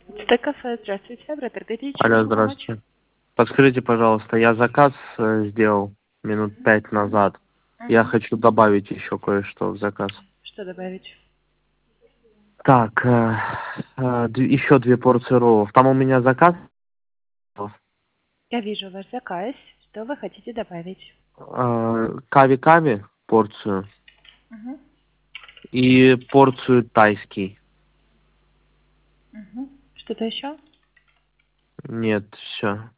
Это кафе. Здравствуйте. Обратно Алло, помочь? здравствуйте. Подскажите, пожалуйста, я заказ сделал минут 5 назад. Я Угу. хочу добавить еще кое-что в заказ. Что добавить? Так, еще 2 порции роллов. Там у меня заказ Я вижу ваш заказ. Что вы хотите добавить? кави-кави порцию Угу. и порцию тайский. Угу. Что-то еще? Нет, все.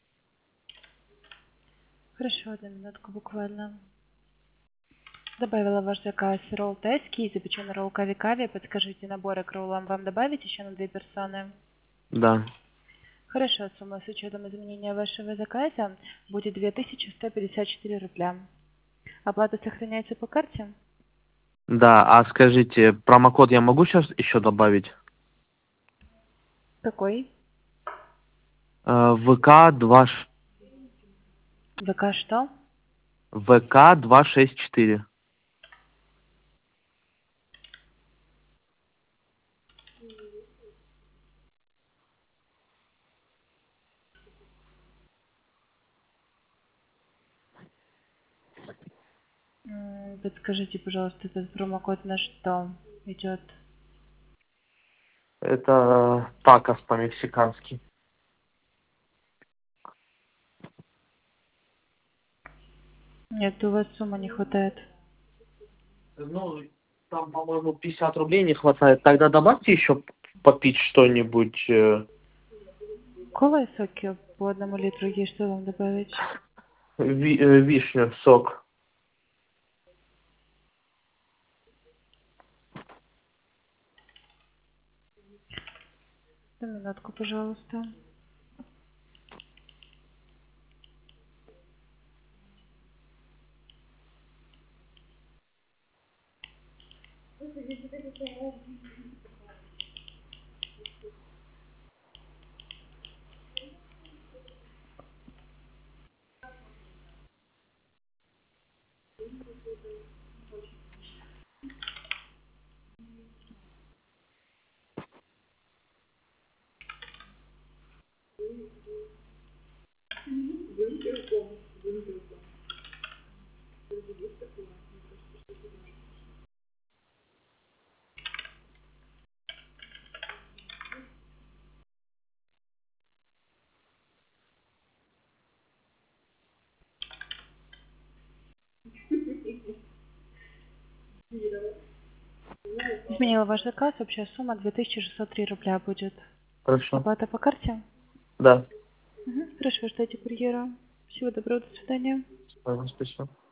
Хорошо, одну минутку буквально. Добавила ваш заказ ролл тайский и запеченный ролл кави-кави. Подскажите, наборы к роллам вам добавить еще на 2 персоны? Да. Хорошо, сумма с учетом изменения вашего заказа будет 2154 рубля. Оплата сохраняется по карте? Да, а скажите, промокод я могу сейчас еще добавить? Какой? ВК 2 ВК что? ВК 264. Подскажите, пожалуйста, этот промокод на что идет? Это такос по-мексикански. Нет, у вас сумма не хватает. Ну, там, по-моему, 50 рублей не хватает. Тогда добавьте еще попить что-нибудь. Кола и соки по 1 литру есть, что вам добавить? Вишню, сок. На минутку, пожалуйста. Изменила ваш заказ, общая сумма 2603 рубля будет. Хорошо. Оплата по карте? Да. Хорошо, ждите курьера. Всего доброго, до свидания. Спасибо.